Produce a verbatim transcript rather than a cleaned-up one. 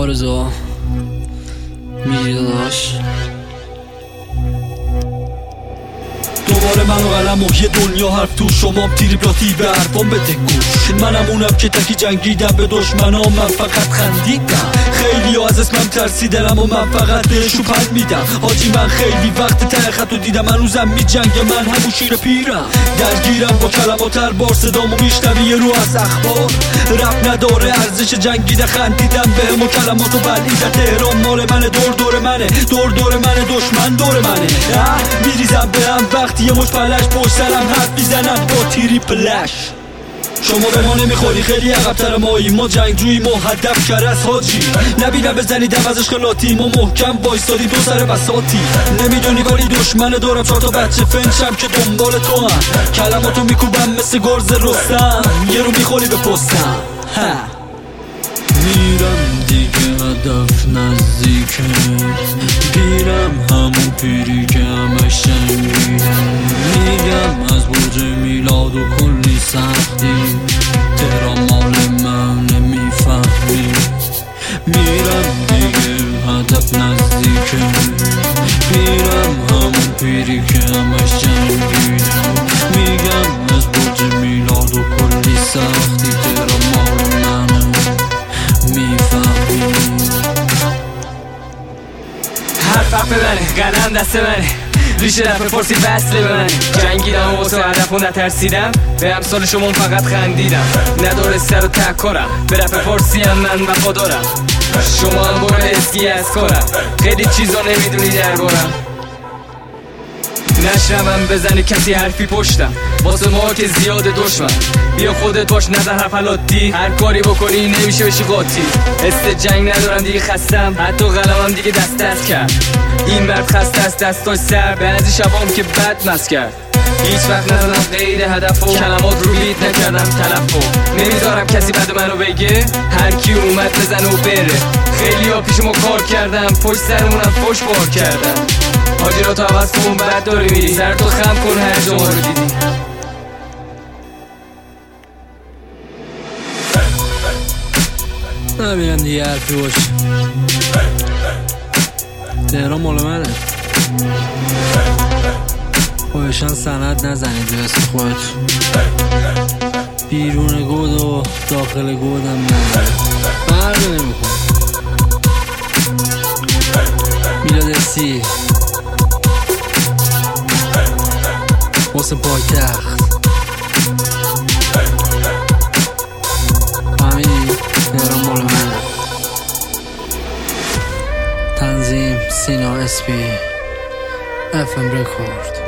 آرزو میگی داداش دوباره من و قلم و یه دنیا حرف تو شمام تریپلاتی به حرفام بده گوش. منم اونم که تکی جنگیدم به دشمنام، من فقط خندیدم. خیلی ها از اسمم ترسیدم و من فقط بهشو پند میدم. حاجی من خیلی وقت ته خطو دیدم، من روزم می جنگه، من همون شیر پیرم. درگیرم با کلمات هر بار صدامو میشنوی یه رو از اخبار. رپ نداره ارزش جنگیده، خندیدم بهم و کلماتو بلعیده. تهران مال منه، دور دور منه، دور دور منه، دشمن دور منه. میریزم به هم وقتی یه مش پلش پشت سرم حرف میزنم با تریپلش. شما به ما نمیخوری، خیلی عقب‌تر مایی، ما جنگجوییم و هدف کرس حاجی. نبیدم بزنیدم از عشق لاتیم و محکم وایستادی دو سر بساطی. نمیدونی ولی دشمن دارم، چهار تا بچه فنشم که دنبال تو هم. کلماتو میکوبم مثل گرز رستم، یه رو میخوری به پستم. میرم دیگه هدف نزدیکه، گیرم همون پیری که همش جنگیده. میگم از برج میلاد و کلی سختی، تهران مال من نمیفهمی. میرم دیگه هدف نزدیکه، گیرم همون پیری که همش جنگیده. میگم از برج میلاد و کلی سختی، تهران مال منه میفهمی. حرف حرف منه، قلم دست منه، ریشه رفت پرسی وصله به منه. جنگیدم و واسه هدف و نترسیدم، به امثال شما فقط خندیدم. نداره سر و تک کنم، به رفت پرسی هم من وفا دارم. شما هم برو اسکی از کارم، خیلی چیزا نمیدونی دربارم. نشنوم بزنی کسی حرفی پشتم، واسه ما که زیاد دشمن. بیا خودت باش نظر حفلاتی، هر کاری بکنی نمیشه بشی قاطی. حس جنگ ندارم دیگه، خستم، حتی قلمم دیگه دست دست کرد. این مرد خسته از دستاش سر، بعضی شبام که بد مست کرد. هیچ وقت ندادم غیر هدف و کلمات رو لیت نکردم تلفو. نمیذارم کسی بعد منو بگه، هر کی اومد بزنه و بره. خیلی ها پیش ما کار کردم، پشت سرمونم فش بار کردم. حاجی رو تا عوض کن بد داری میری، سر تو خم کن هر جا ما رو دیدی. نبینم دیگه حرفی باشه، تهران مال منه. خودشان سند نزنید به اسم خودت، بیرون گود و داخل گودم نداره، فرقی نمیکن. میلاد سی واسه پایتخت، فهمیدی؟ تهران مال منه. تنظیم سینا اسپی، اف ام رکورد.